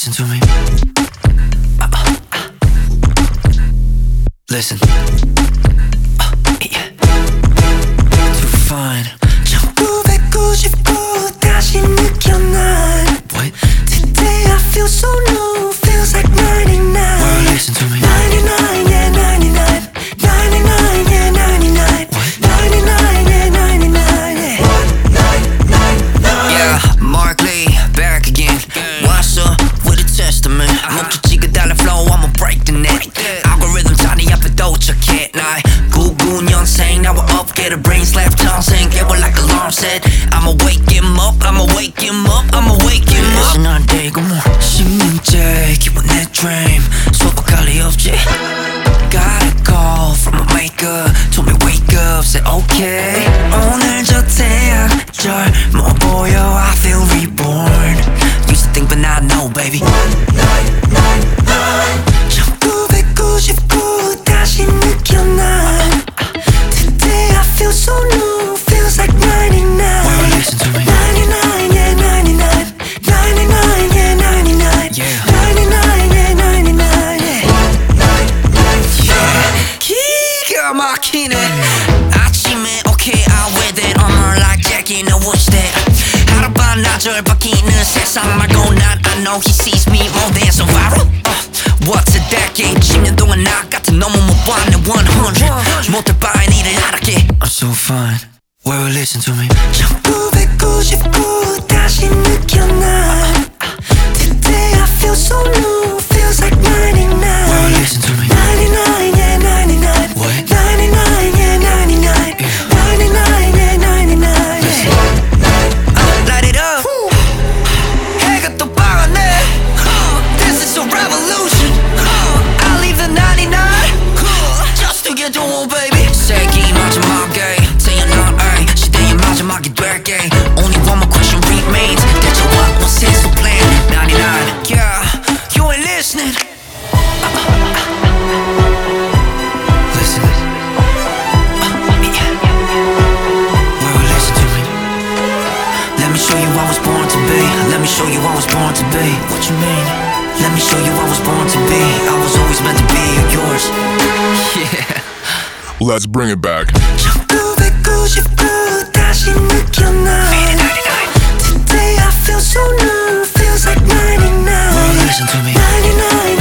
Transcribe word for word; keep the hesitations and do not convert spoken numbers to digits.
listen to me. uh, uh, uh. Listen. uh, yeah. Too fine. 천구백구십구 다시 느껴 난 What? Today I feel so new. Feels like ninety-nine. Well, listen to me. ninety-nine, yeah, ninety-nine. ninety-nine, yeah, ninety-nine. What? ninety-nine, yeah, ninety-nine, yeah. Yeah, Mark Lee, back again. What's up with a testament? 멈춰지게 달라 flow, I'ma break the net. Algorithm 자리 앞에 도착해. 나의 구구 년생, now we're up, get a brain slap 전생. Get one like alarm set. I'ma wake him up, I'ma wake him up, I'ma wake him up. 안 되고 뭐 십 년째 기본 내 dream. 소박할 리 없지. Got a call from my maker, told me wake up, said okay. 오늘 저 태양 젊어 보여, I feel reborn. Used to think but now I know, baby. 천구백구십구 다시 느껴 난 Today I feel so new, feels like ninety-nine. Well, listen to me. ninety-nine, yeah, ninety-nine. ninety-nine, yeah, ninety-nine. Yeah. ninety-nine, yeah, ninety-nine, yeah. Yeah. 기가 막히네. 아침에 okay, I wear that armor like Jackie, no what's that? 하루밤낮을 바뀌는 세상 말고 난 I know he sees me more than so viral. uh, What's a decade? 십 년 동안 나 같은 너무 못 봤네 one hundred. 못할 바엔 일을 하락해. I'm so fine. Well, listen to me. 천구백구십구 다시 느껴 난 Today I feel so new. Feels like ninety-nine. Well, listen to me. ninety-nine, yeah, ninety-nine. What? ninety-nine, yeah, ninety-nine. Yeah. ninety-nine, yeah, ninety-nine. Listen. Uh, light it up. 해가 또 밝았네. uh, This is a revolution. uh, I leave the ninety-nine uh, just to get to one, baby. 세기 마지막에 태어난 A 시대의 마지막이 될게. Only one more question remains. 대체 what was his plan? ninety-nine. Yeah, you ain't listening. uh, uh, uh. Listen. uh, yeah. Well, listen to me. Let me show you I was born to be. Let me show you I was born to be. What you mean? Let me show you I was born to be. I was always meant to be yours. Yeah. Let's bring it back. 천구백구십구 다시 느껴 난 Today I feel so new. Feels like ninety-nine. Well, listen to me. ninety-nine.